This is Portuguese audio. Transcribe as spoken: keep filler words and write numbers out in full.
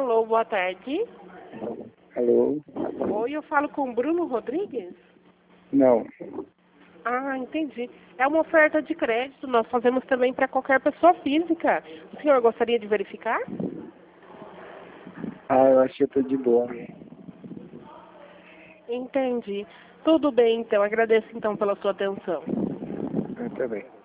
Alô, boa tarde. Alô? Oi, eu falo com o Bruno Rodrigues? Não. Ah, entendi. É uma oferta de crédito, nós fazemos também para qualquer pessoa física. O senhor gostaria de verificar? Ah, eu acho que eu tô de boa. Entendi. Tudo bem, então. Agradeço, então, pela sua atenção. Eu também.